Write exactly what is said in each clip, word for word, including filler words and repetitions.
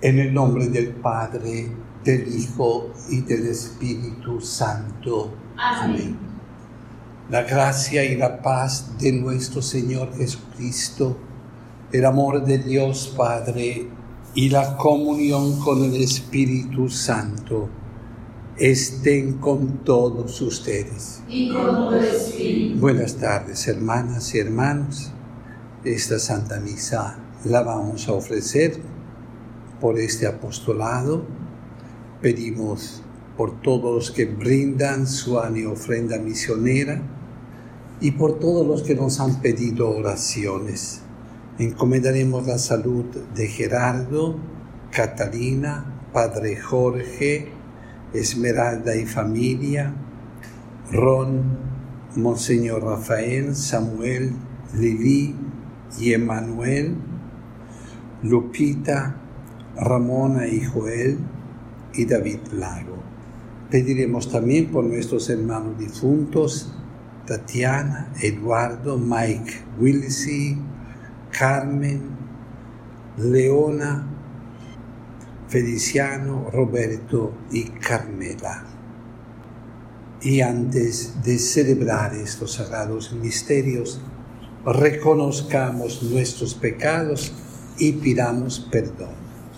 En el nombre del Padre, del Hijo y del Espíritu Santo. Amén. Amén. La gracia y la paz de nuestro Señor Jesucristo, el amor de Dios Padre y la comunión con el Espíritu Santo estén con todos ustedes. Y con tu espíritu. Buenas tardes, hermanas y hermanos. Esta Santa Misa la vamos a ofrecer por este apostolado. Pedimos por todos los que brindan su año ofrenda misionera y por todos los que nos han pedido oraciones. Encomendaremos la salud de Gerardo, Catalina, Padre Jorge, Esmeralda y familia, Ron, Monseñor Rafael, Samuel, Lili y Emanuel, Lupita, Ramona y Joel y David Lago. Pediremos también por nuestros hermanos difuntos, Tatiana, Eduardo, Mike, Willisy, Carmen, Leona, Feliciano, Roberto y Carmela. Y antes de celebrar estos sagrados misterios, reconozcamos nuestros pecados y pidamos perdón.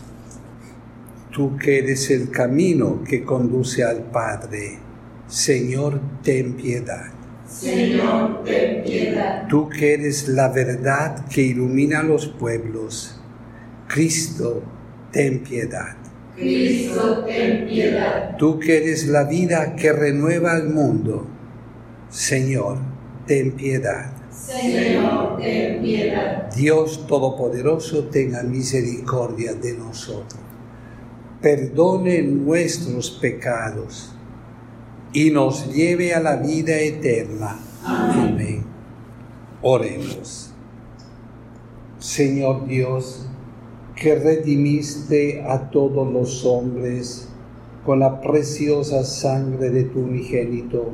Tú que eres el camino que conduce al Padre, Señor, ten piedad. Señor, ten piedad. Tú que eres la verdad que ilumina a los pueblos, Cristo, ten piedad. Cristo, ten piedad. Tú que eres la vida que renueva al mundo, Señor, ten piedad. Señor, ten piedad. Dios Todopoderoso, tenga misericordia de nosotros. Perdone nuestros pecados y nos lleve a la vida eterna. Amén. Amén. Oremos. Señor Dios, que redimiste a todos los hombres con la preciosa sangre de tu unigénito,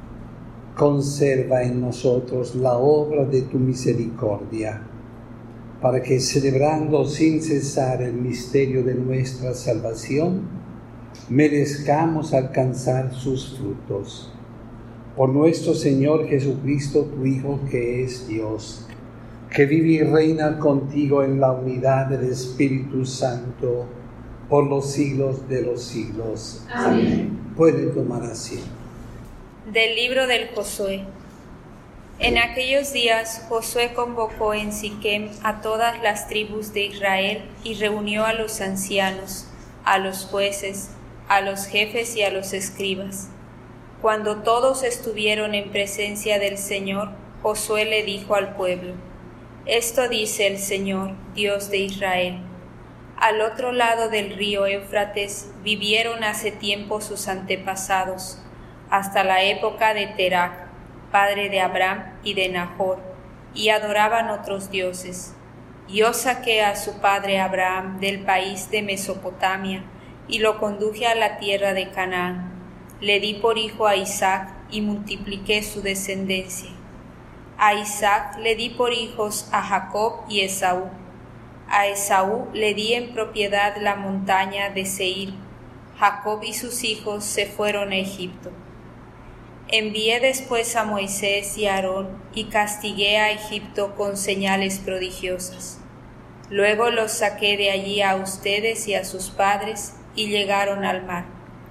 conserva en nosotros la obra de tu misericordia, para que celebrando sin cesar el misterio de nuestra salvación, merezcamos alcanzar sus frutos. Por nuestro Señor Jesucristo, tu Hijo, que es Dios, que vive y reina contigo en la unidad del Espíritu Santo, por los siglos de los siglos. Amén. Amén. Pueden tomar asiento. Del libro del Josué. En aquellos días Josué convocó en Siquem a todas las tribus de Israel y reunió a los ancianos, a los jueces, a los jefes y a los escribas. Cuando todos estuvieron en presencia del Señor, Josué le dijo al pueblo: Esto dice el Señor, Dios de Israel. Al otro lado del río Éufrates vivieron hace tiempo sus antepasados, hasta la época de Terac, padre de Abraham y de Nahor, y adoraban otros dioses. Yo saqué a su padre Abraham del país de Mesopotamia y lo conduje a la tierra de Canaán. Le di por hijo a Isaac y multipliqué su descendencia. A Isaac le di por hijos a Jacob y Esaú. A Esaú le di en propiedad la montaña de Seir. Jacob y sus hijos se fueron a Egipto. Envié después a Moisés y a Aarón y castigué a Egipto con señales prodigiosas. Luego los saqué de allí a ustedes y a sus padres y llegaron al mar.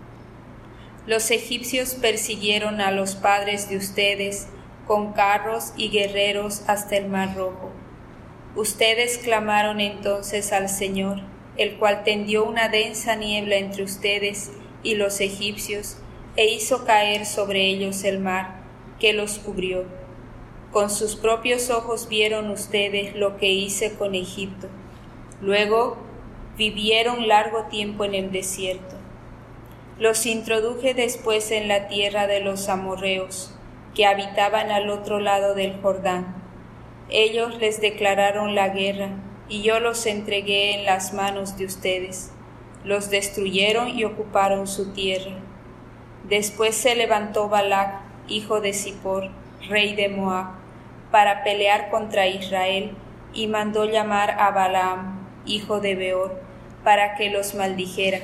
Los egipcios persiguieron a los padres de ustedes con carros y guerreros hasta el mar Rojo. Ustedes clamaron entonces al Señor, el cual tendió una densa niebla entre ustedes y los egipcios, e hizo caer sobre ellos el mar, que los cubrió. Con sus propios ojos vieron ustedes lo que hice con Egipto. Luego vivieron largo tiempo en el desierto. Los introduje después en la tierra de los amorreos, que habitaban al otro lado del Jordán. Ellos les declararon la guerra, y yo los entregué en las manos de ustedes. Los destruyeron y ocuparon su tierra. Después se levantó Balac, hijo de Zippor, rey de Moab, para pelear contra Israel, y mandó llamar a Balaam, hijo de Beor, para que los maldijera.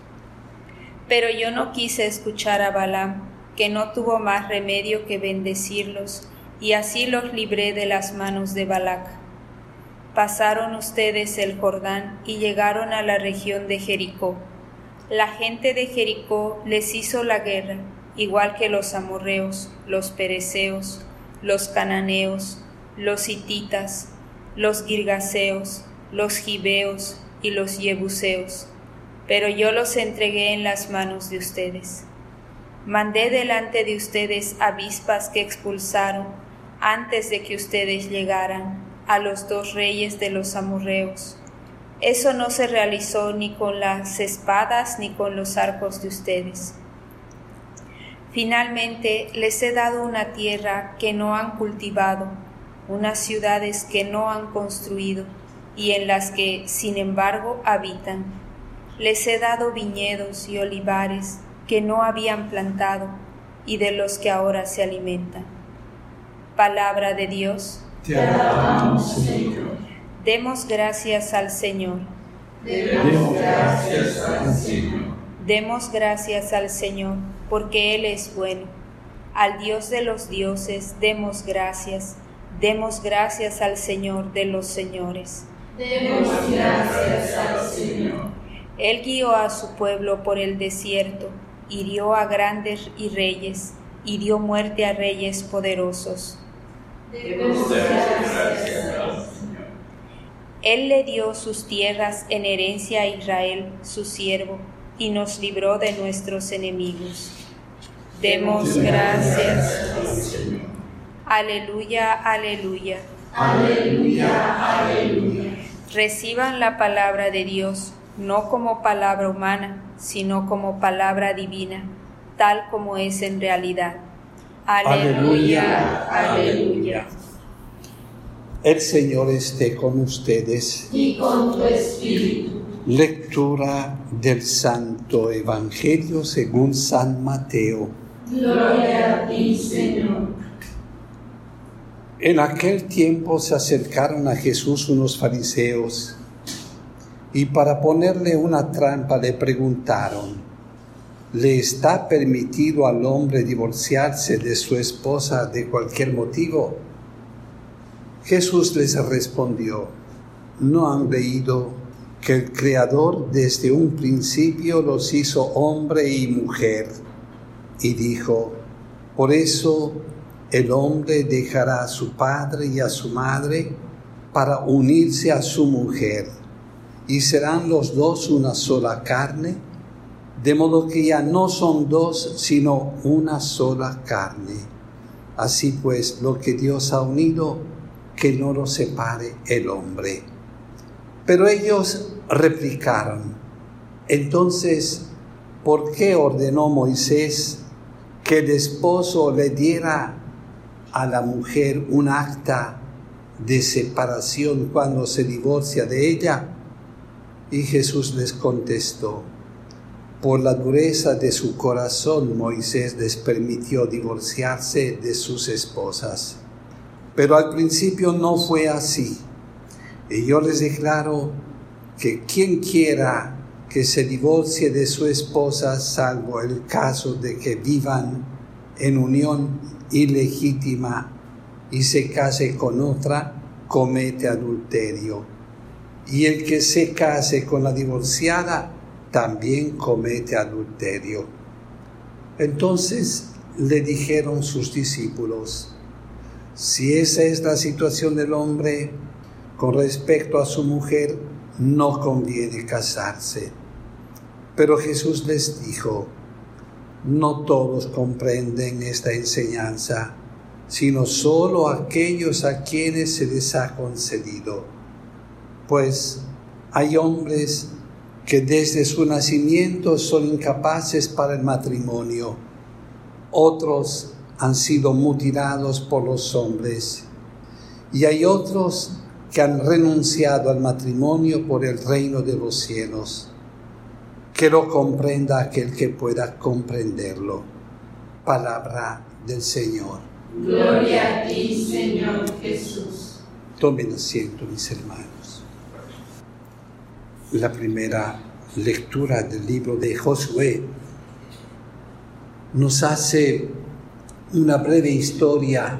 Pero yo no quise escuchar a Balaam, que no tuvo más remedio que bendecirlos, y así los libré de las manos de Balac. Pasaron ustedes el Jordán y llegaron a la región de Jericó. La gente de Jericó les hizo la guerra, igual que los amorreos, los pereceos, los cananeos, los hititas, los girgaseos, los gibeos y los yebuseos, pero yo los entregué en las manos de ustedes. Mandé delante de ustedes avispas que expulsaron, antes de que ustedes llegaran, a los dos reyes de los amorreos. Eso no se realizó ni con las espadas ni con los arcos de ustedes. Finalmente les he dado una tierra que no han cultivado, unas ciudades que no han construido y en las que, sin embargo, habitan. Les he dado viñedos y olivares que no habían plantado y de los que ahora se alimentan. Palabra de Dios. Te alabamos, Señor. Demos gracias al Señor. Demos gracias al Señor. Demos gracias al Señor, porque Él es bueno. Al Dios de los dioses, demos gracias. Demos gracias al Señor de los señores. Demos gracias al Señor. Él guió a su pueblo por el desierto, hirió a grandes y reyes, y dio muerte a reyes poderosos. Demos gracias al Señor. Él le dio sus tierras en herencia a Israel, su siervo, y nos libró de nuestros enemigos. Demos gracias al Señor. Aleluya, aleluya. Aleluya, aleluya. Reciban la palabra de Dios, no como palabra humana, sino como palabra divina, tal como es en realidad. Aleluya, aleluya. El Señor esté con ustedes. Y con tu espíritu. Lectura del Santo Evangelio según San Mateo. Gloria a ti, Señor. En aquel tiempo se acercaron a Jesús unos fariseos y para ponerle una trampa le preguntaron: ¿le está permitido al hombre divorciarse de su esposa de cualquier motivo? Jesús les respondió: ¿no han leído que el Creador desde un principio los hizo hombre y mujer? Y dijo: por eso el hombre dejará a su padre y a su madre para unirse a su mujer, y serán los dos una sola carne, de modo que ya no son dos, sino una sola carne. Así pues, lo que Dios ha unido, que no lo separe el hombre. Pero ellos replicaron: entonces, ¿por qué ordenó Moisés que el esposo le diera a la mujer un acta de separación cuando se divorcia de ella? Y Jesús les contestó: por la dureza de su corazón Moisés les permitió divorciarse de sus esposas. Pero al principio no fue así. Y yo les declaro que quien quiera que se divorcie de su esposa, salvo el caso de que vivan en unión ilegítima y se case con otra, comete adulterio. Y el que se case con la divorciada también comete adulterio. Entonces le dijeron sus discípulos: si esa es la situación del hombre con respecto a su mujer, no conviene casarse. Pero Jesús les dijo: no todos comprenden esta enseñanza, sino solo aquellos a quienes se les ha concedido. Pues hay hombres que desde su nacimiento son incapaces para el matrimonio. Otros han sido mutilados por los hombres. Y hay otros que han renunciado al matrimonio por el reino de los cielos. Que lo comprenda aquel que pueda comprenderlo. Palabra del Señor. Gloria a ti, Señor Jesús. Tomen asiento, mis hermanos. la primera lectura del libro de Josué nos hace una breve historia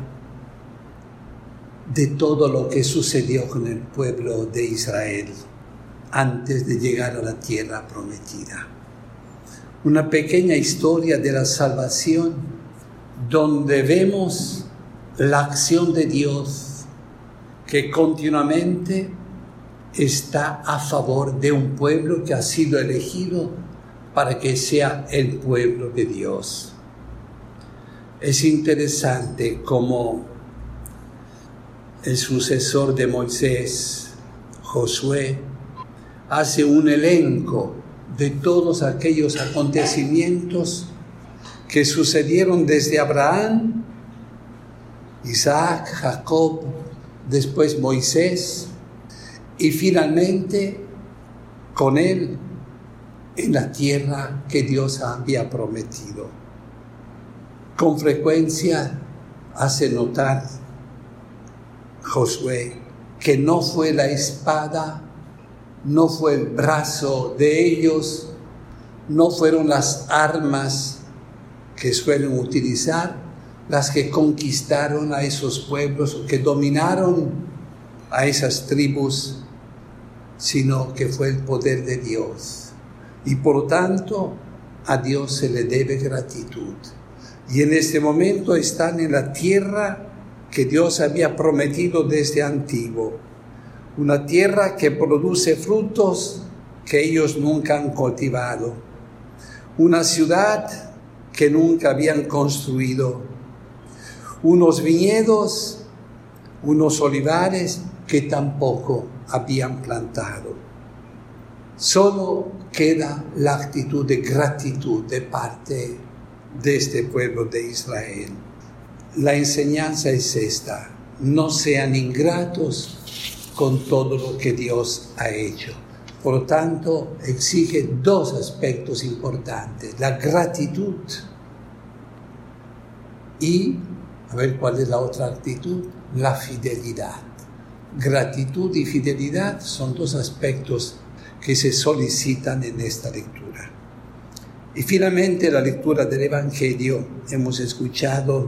de todo lo que sucedió con el pueblo de Israel antes de llegar a la tierra prometida. Una pequeña historia de la salvación donde vemos la acción de Dios que continuamente está a favor de un pueblo que ha sido elegido para que sea el pueblo de Dios. Es interesante cómo el sucesor de Moisés, Josué, hace un elenco de todos aquellos acontecimientos que sucedieron desde Abraham, Isaac, Jacob, después Moisés, y finalmente con él en la tierra que Dios había prometido. Con frecuencia hace notar Josué que no fue la espada, no fue el brazo de ellos, no fueron las armas que suelen utilizar las que conquistaron a esos pueblos o que dominaron a esas tribus, sino que fue el poder de Dios. Y por tanto, a Dios se le debe gratitud. Y en este momento están en la tierra que Dios había prometido desde antiguo. Una tierra que produce frutos que ellos nunca han cultivado. Una ciudad que nunca habían construido. Unos viñedos, unos olivares que tampoco habían plantado. Solo queda la actitud de gratitud de parte de este pueblo de Israel. La enseñanza es esta: no sean ingratos con todo lo que Dios ha hecho. Por lo tanto, exige dos aspectos importantes: la gratitud y, a ver cuál es la otra actitud, la fidelidad. Gratitud y fidelidad son dos aspectos que se solicitan en esta lectura. Y finalmente la lectura del Evangelio. Hemos escuchado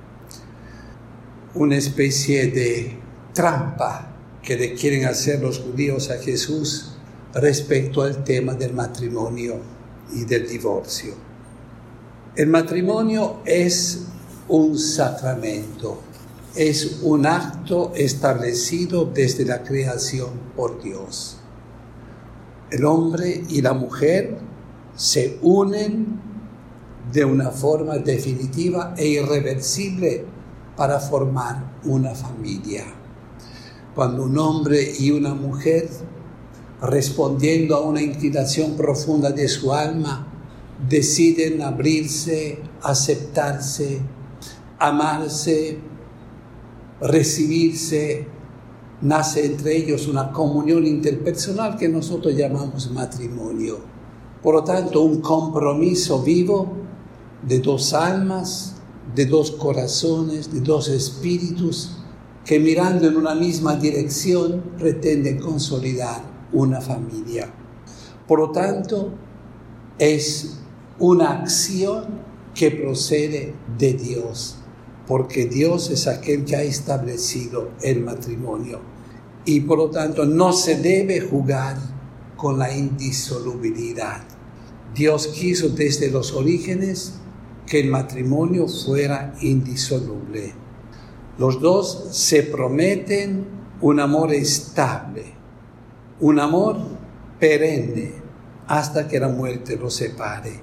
una especie de trampa que le quieren hacer los judíos a Jesús respecto al tema del matrimonio y del divorcio. El matrimonio es un sacramento, es un acto establecido desde la creación por Dios. El hombre y la mujer se unen de una forma definitiva e irreversible para formar una familia. Cuando un hombre y una mujer, respondiendo a una inclinación profunda de su alma, deciden abrirse, aceptarse, amarse, recibirse, nace entre ellos una comunión interpersonal que nosotros llamamos matrimonio. Por lo tanto, un compromiso vivo de dos almas, de dos corazones, de dos espíritus, que mirando en una misma dirección pretenden consolidar una familia. Por lo tanto, es una acción que procede de Dios, porque Dios es aquel que ha establecido el matrimonio. Y por lo tanto no se debe jugar con la indisolubilidad. Dios quiso desde los orígenes que el matrimonio fuera indisoluble. Los dos se prometen un amor estable, un amor perenne, hasta que la muerte los separe.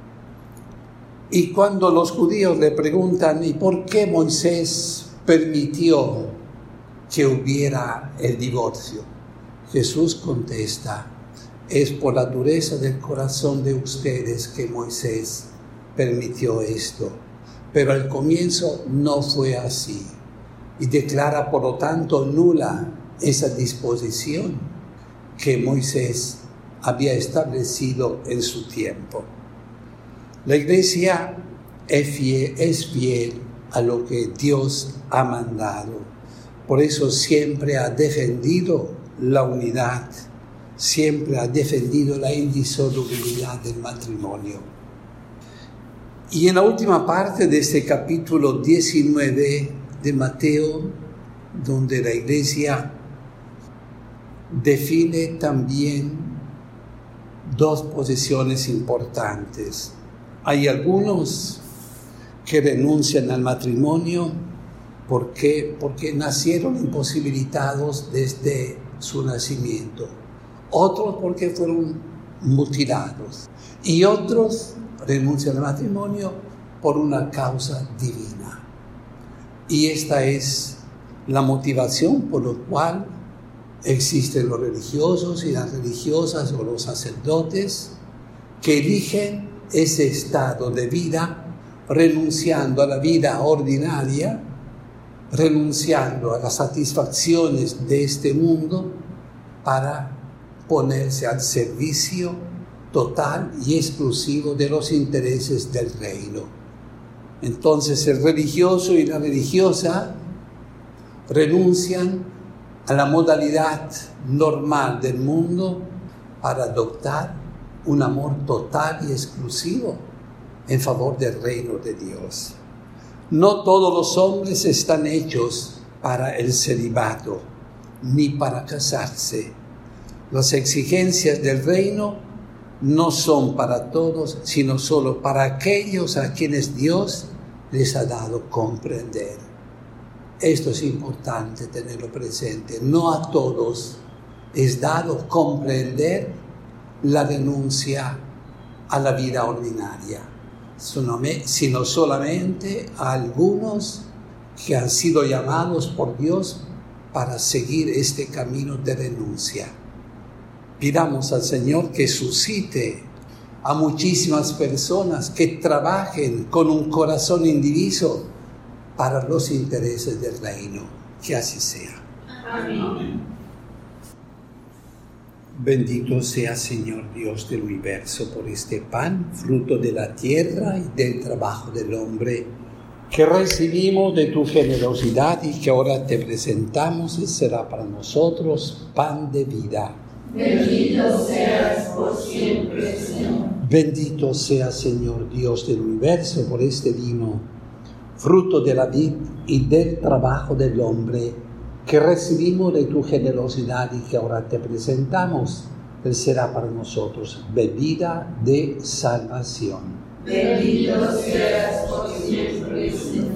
Y cuando los judíos le preguntan, ¿y por qué Moisés permitió que hubiera el divorcio? Jesús contesta, es por la dureza del corazón de ustedes que Moisés permitió esto. Pero al comienzo no fue así. Y declara, por lo tanto, nula esa disposición que Moisés había establecido en su tiempo. La Iglesia es fiel, es fiel a lo que Dios ha mandado. Por eso siempre ha defendido la unidad, siempre ha defendido la indisolubilidad del matrimonio. Y en la última parte de este capítulo diecinueve de Mateo, donde la Iglesia define también dos posiciones importantes. Hay algunos que renuncian al matrimonio porque, porque nacieron imposibilitados desde su nacimiento. Otros porque fueron mutilados. Y otros renuncian al matrimonio por una causa divina. Y esta es la motivación por la cual existen los religiosos y las religiosas o los sacerdotes que eligen ese estado de vida renunciando a la vida ordinaria, renunciando a las satisfacciones de este mundo para ponerse al servicio total y exclusivo de los intereses del reino. Entonces el religioso y la religiosa renuncian a la modalidad normal del mundo para adoptar un amor total y exclusivo en favor del reino de Dios. No todos los hombres están hechos para el celibato, ni para casarse. Las exigencias del reino no son para todos, sino solo para aquellos a quienes Dios les ha dado comprender. Esto es importante tenerlo presente. No a todos es dado comprender la renuncia a la vida ordinaria, sino solamente a algunos que han sido llamados por Dios para seguir este camino de renuncia. Pidamos al Señor que suscite a muchísimas personas que trabajen con un corazón indiviso para los intereses del reino. Que así sea. Amén. Bendito sea, Señor Dios del universo, por este pan, fruto de la tierra y del trabajo del hombre, que recibimos de tu generosidad y que ahora te presentamos y será para nosotros pan de vida. Bendito seas por siempre, Señor. Bendito sea, Señor Dios del universo, por este vino, fruto de la vid y del trabajo del hombre, que recibimos de tu generosidad y que ahora te presentamos. Él será para nosotros bebida de salvación. Bendito seas por siempre, Señor.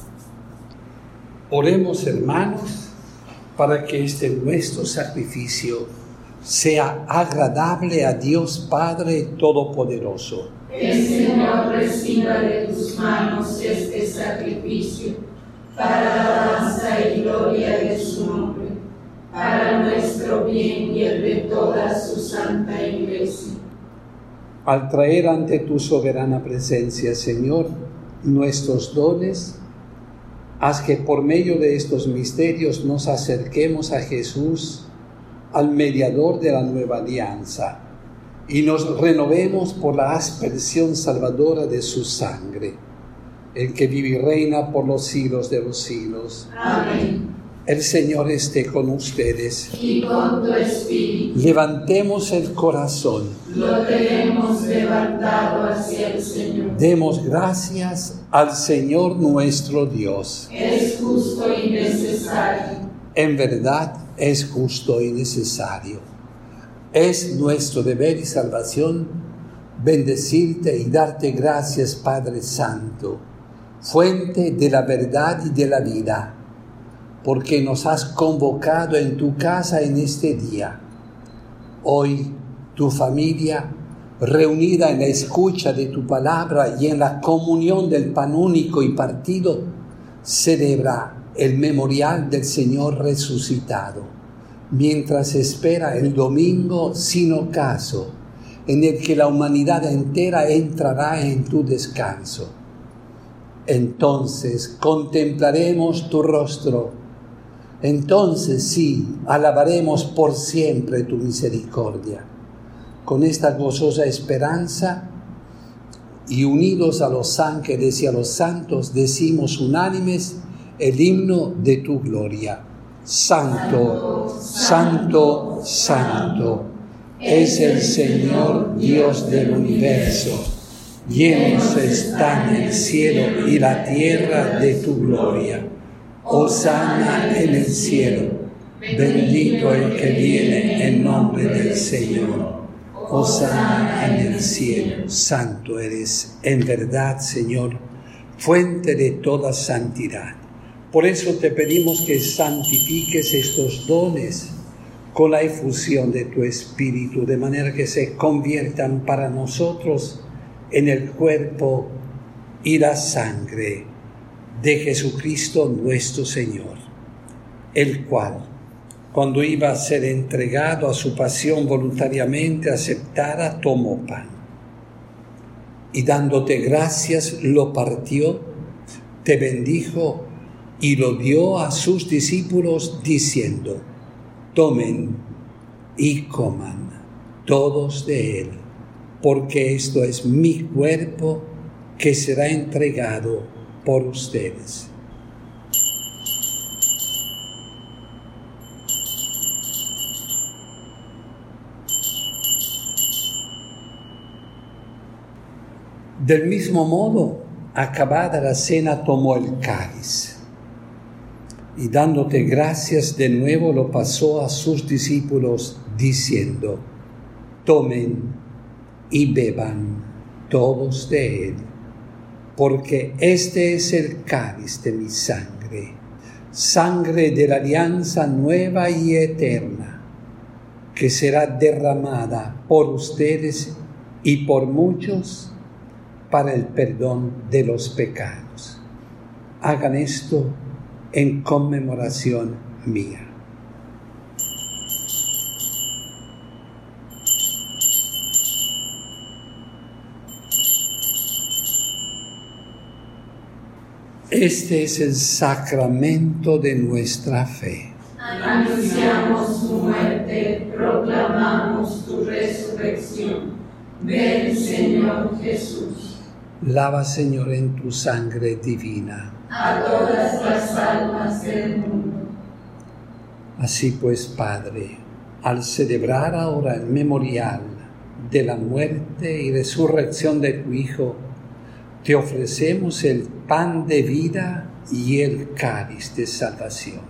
Oremos, hermanos, para que este nuestro sacrificio sea agradable a Dios Padre Todopoderoso. El Señor reciba de tus manos este sacrificio para alabanza y gloria de su nombre, para nuestro bien y el de toda su santa Iglesia. Al traer ante tu soberana presencia, Señor, nuestros dones, haz que por medio de estos misterios nos acerquemos a Jesús, al mediador de la nueva alianza, y nos renovemos por la aspersión salvadora de su sangre, el que vive y reina por los siglos de los siglos. Amén. El Señor esté con ustedes. Y con tu espíritu. Levantemos el corazón. Lo tenemos levantado hacia el Señor. Demos gracias al Señor nuestro Dios. Es justo y necesario. En verdad es justo y necesario. Es nuestro deber y salvación bendecirte y darte gracias, Padre Santo, fuente de la verdad y de la vida, porque nos has convocado en tu casa en este día. Hoy tu familia, reunida en la escucha de tu palabra y en la comunión del pan único y partido, celebra el memorial del Señor resucitado, mientras espera el domingo sin ocaso, en el que la humanidad entera entrará en tu descanso. Entonces contemplaremos tu rostro, entonces sí, alabaremos por siempre tu misericordia. Con esta gozosa esperanza y unidos a los ángeles y a los santos, decimos unánimes el himno de tu gloria. Santo, santo, santo, es el Señor Dios del universo. Llenos están el cielo y la tierra de tu gloria. Hosana en el cielo. Bendito el que viene en nombre del Señor. Hosana en el cielo. Santo eres, en verdad, Señor, fuente de toda santidad. Por eso te pedimos que santifiques estos dones con la efusión de tu Espíritu, de manera que se conviertan para nosotros en el cuerpo y la sangre de Jesucristo nuestro Señor, el cual, cuando iba a ser entregado a su pasión voluntariamente aceptada, tomó pan y dándote gracias lo partió, te bendijo y lo dio a sus discípulos diciendo: tomen y coman todos de él, porque esto es mi cuerpo que será entregado por ustedes. Del mismo modo, acabada la cena, tomó el cáliz y dándote gracias de nuevo lo pasó a sus discípulos diciendo: tomen y beban todos de él, porque este es el cáliz de mi sangre, sangre de la alianza nueva y eterna, que será derramada por ustedes y por muchos para el perdón de los pecados. Hagan esto en conmemoración mía. Este es el sacramento de nuestra fe. Anunciamos tu muerte, proclamamos tu resurrección. Ven, Señor Jesús. Lava, Señor, en tu sangre divina a todas las almas del mundo. Así pues, Padre, al celebrar ahora el memorial de la muerte y resurrección de tu Hijo, te ofrecemos el pan de vida y el cáliz de salvación.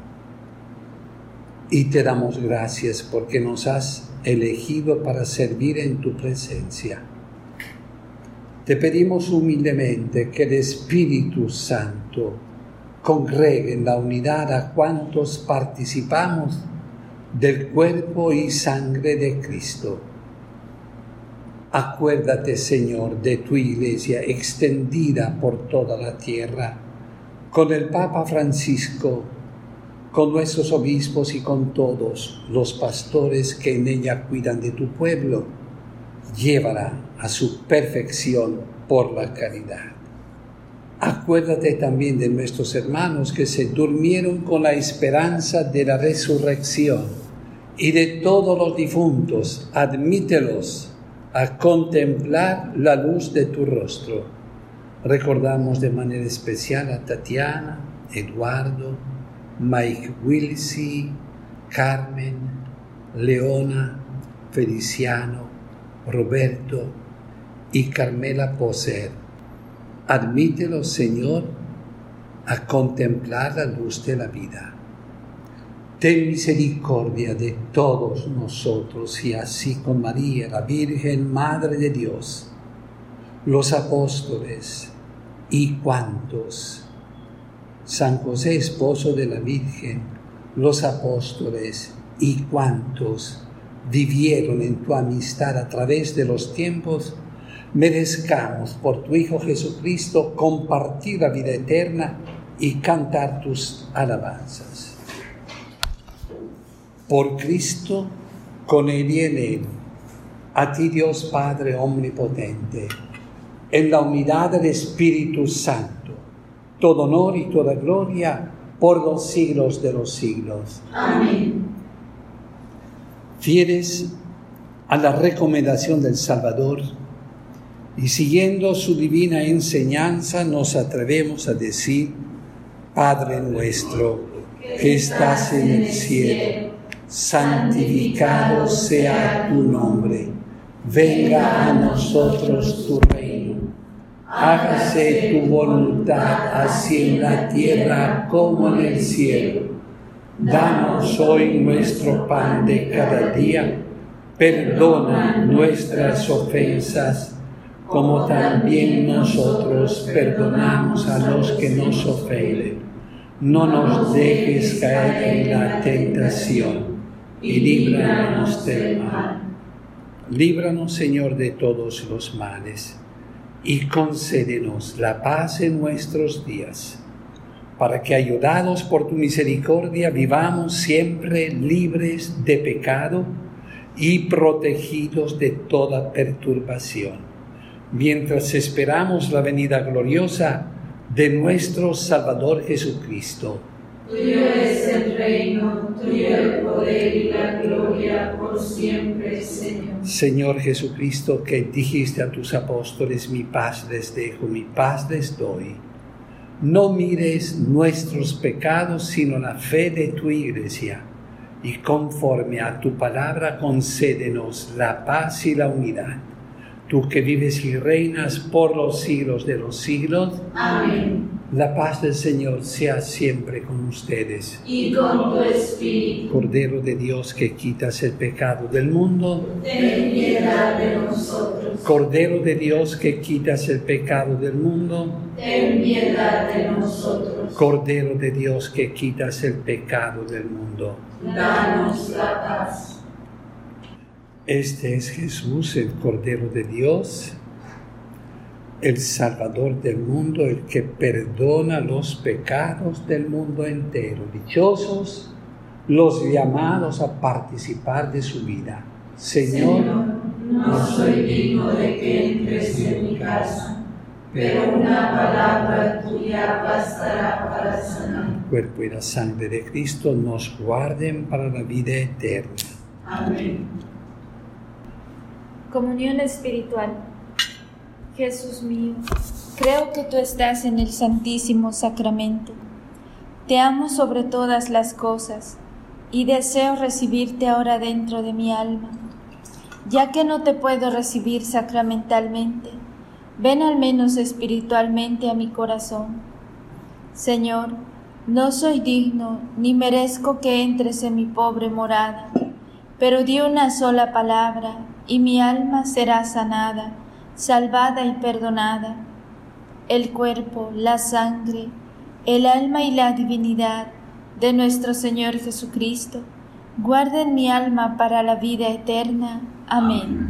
Y te damos gracias porque nos has elegido para servir en tu presencia. Te pedimos humildemente que el Espíritu Santo congregue en la unidad a cuantos participamos del cuerpo y sangre de Cristo. Acuérdate, Señor, de tu Iglesia extendida por toda la tierra, con el Papa Francisco, con nuestros obispos y con todos los pastores que en ella cuidan de tu pueblo. Llévala a su perfección por la caridad. Acuérdate también de nuestros hermanos que se durmieron con la esperanza de la resurrección y de todos los difuntos. Admítelos a contemplar la luz de tu rostro. Recordamos de manera especial a Tatiana, Eduardo, Mike Wilsey, Carmen, Leona, Feliciano, Roberto y Carmela Poser. Admítelos, Señor, a contemplar la luz de la vida. Ten misericordia de todos nosotros y así con María, la Virgen Madre de Dios, los apóstoles y cuantos, San José, esposo de la Virgen, los apóstoles y cuantos vivieron en tu amistad a través de los tiempos, merezcamos por tu Hijo Jesucristo compartir la vida eterna y cantar tus alabanzas. Por Cristo, con Él y en Él, a ti Dios Padre omnipotente, en la unidad del Espíritu Santo, todo honor y toda gloria por los siglos de los siglos. Amén. Fieles a la recomendación del Salvador y siguiendo su divina enseñanza, nos atrevemos a decir: Padre nuestro, que estás en el cielo, santificado sea tu nombre. Venga a nosotros tu reino. Hágase tu voluntad, así en la tierra como en el cielo. Danos hoy nuestro pan de cada día. Perdona nuestras ofensas, como también nosotros perdonamos a los que nos ofenden. No nos dejes caer en la tentación, y líbranos del mal. Líbranos, Señor, de todos los males, y concédenos la paz en nuestros días, para que, ayudados por tu misericordia, vivamos siempre libres de pecado y protegidos de toda perturbación, mientras esperamos la venida gloriosa de nuestro Salvador Jesucristo. Tuyo es el reino, tuyo el poder y la gloria por siempre, Señor. Señor Jesucristo, que dijiste a tus apóstoles: mi paz les dejo, mi paz les doy. No mires nuestros pecados, sino la fe de tu Iglesia, y conforme a tu palabra concédenos la paz y la unidad. Tú que vives y reinas por los siglos de los siglos. Amén. La paz del Señor sea siempre con ustedes. Y con tu espíritu. Cordero de Dios, que quitas el pecado del mundo, ten piedad de nosotros. Cordero de Dios, que quitas el pecado del mundo, ten piedad de nosotros. Cordero de Dios, que quitas el pecado del mundo, danos la paz. Este es Jesús, el Cordero de Dios, el Salvador del mundo, el que perdona los pecados del mundo entero. Dichosos los llamados a participar de su vida. Señor, Señor, no soy digno de que entres en mi casa, pero una palabra tuya bastará para sanar. el cuerpo y la sangre de Cristo nos guarden para la vida eterna. Amén. Comunión espiritual. Jesús mío, creo que tú estás en el Santísimo Sacramento. Te amo sobre todas las cosas y deseo recibirte ahora dentro de mi alma. Ya que no te puedo recibir sacramentalmente, ven al menos espiritualmente a mi corazón. Señor, no soy digno ni merezco que entres en mi pobre morada, pero di una sola palabra y mi alma será sanada, salvada y perdonada. El cuerpo, la sangre, el alma y la divinidad de nuestro Señor Jesucristo guarden mi alma para la vida eterna. Amén.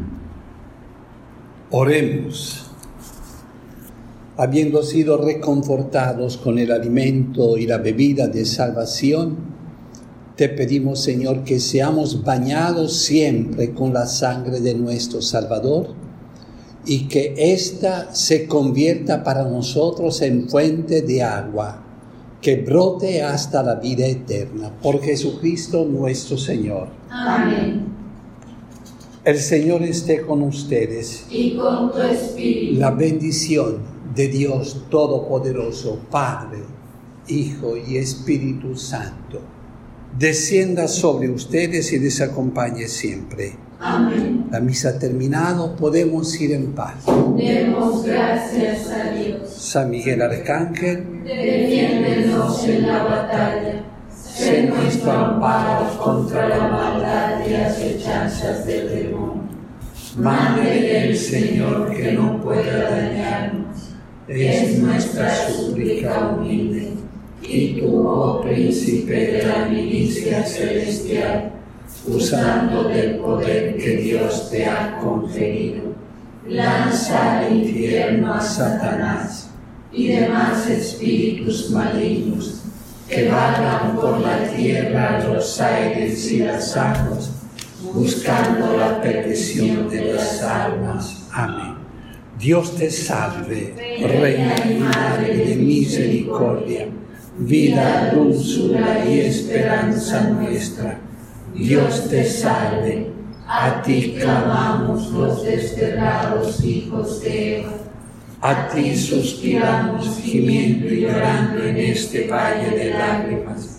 Oremos. Habiendo sido reconfortados con el alimento y la bebida de salvación, te pedimos, Señor, que seamos bañados siempre con la sangre de nuestro Salvador y que ésta se convierta para nosotros en fuente de agua que brote hasta la vida eterna. Por Jesucristo nuestro Señor. Amén. El Señor esté con ustedes. Y con tu espíritu. La bendición de Dios Todopoderoso, Padre, Hijo y Espíritu Santo, descienda sobre ustedes y les acompañe siempre. Amén. La misa ha terminado, podemos ir en paz. Demos gracias a Dios. San Miguel Arcángel, defiéndenos en la batalla. Sé nuestro amparo contra la maldad y las hechanzas del demonio. Mande el Señor que no pueda dañarnos. Es nuestra súplica humilde. Y tú, oh príncipe de la milicia celestial, usando del poder que Dios te ha conferido, lanza al infierno a Satanás y demás espíritus malignos que vagan por la tierra, los aires y las aguas, buscando la perdición de las almas. Amén. Dios te salve, Reina y Madre de misericordia, vida, dulzura y esperanza nuestra. Dios te salve, a ti clamamos los desterrados hijos de Eva. A ti suspiramos gimiendo y llorando en este valle de lágrimas.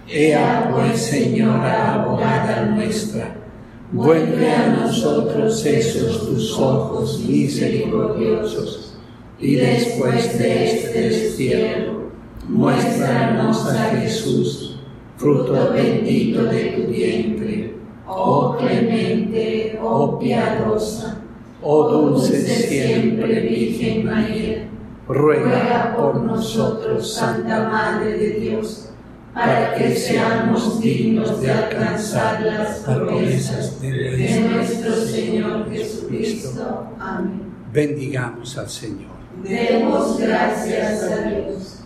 Ea pues, Señora, abogada nuestra, vuelve a nosotros esos tus ojos misericordiosos, y después de este destierro, muéstranos a Jesús, fruto bendito de tu vientre. Oh clemente, oh piadosa, oh dulce siempre Virgen María, ruega por nosotros, Santa Madre de Dios, para que seamos dignos de alcanzar las promesas de nuestro Señor Jesucristo. Amén. Bendigamos al Señor. Demos gracias a Dios.